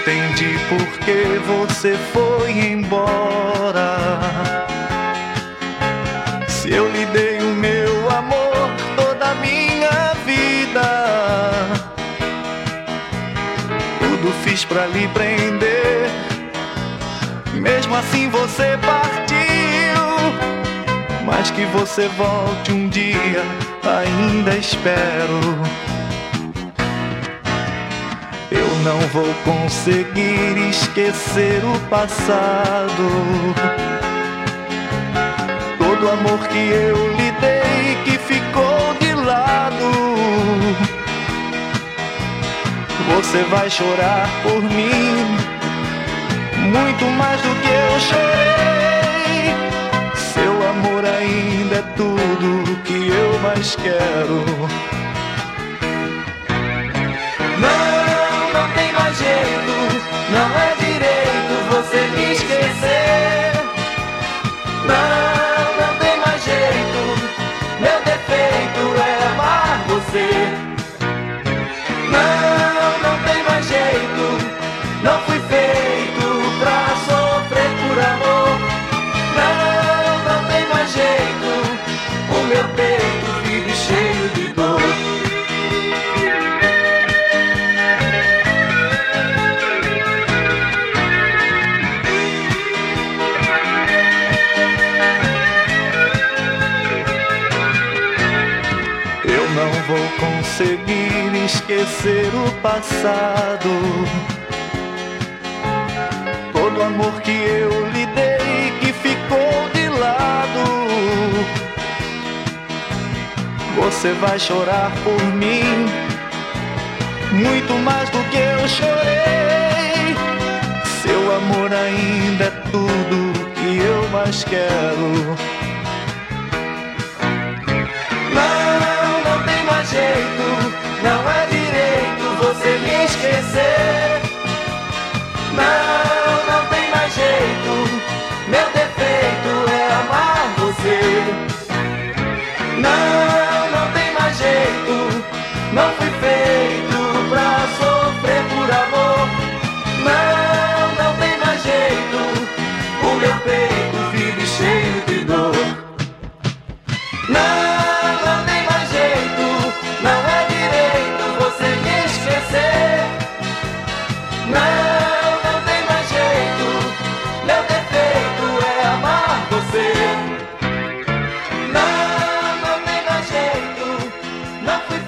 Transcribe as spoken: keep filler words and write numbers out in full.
entendi por que você foi embora. Se eu lhe dei o meu amor, toda a minha vida, tudo fiz pra lhe prender, mesmo assim você partiu. Mas que você volte um dia, ainda espero. Eu não vou conseguir esquecer o passado, todo o amor que eu lhe dei que ficou de lado. Você vai chorar por mim, muito mais do que eu chorei. Seu amor ainda é tudo que eu mais quero. Não, não tem mais jeito, não é direito você me esquecer. Não, não tem mais jeito, meu defeito é amar você. Não, não tem mais jeito, não fui feito pra sofrer por amor. Não, não tem mais jeito, o meu peito vive cheio de dor. Eu não vou conseguir esquecer o passado, todo o amor que eu lhe dei que ficou de lado. Você vai chorar por mim, muito mais do que eu chorei. Seu amor ainda é tudo que eu mais quero. Não, não tem mais jeito, não é direito você me esquecer. Não, não tem mais jeito, meu defeito é amar você. Não, não tem mais jeito, não fui feito pra sofrer por amor. Não, não tem mais jeito, o meu peito vive cheio de dor. Não, não tem mais jeito, não é direito você me esquecer. Não, não tem mais jeito, meu defeito é amar você. Não, não tem mais jeito, não fui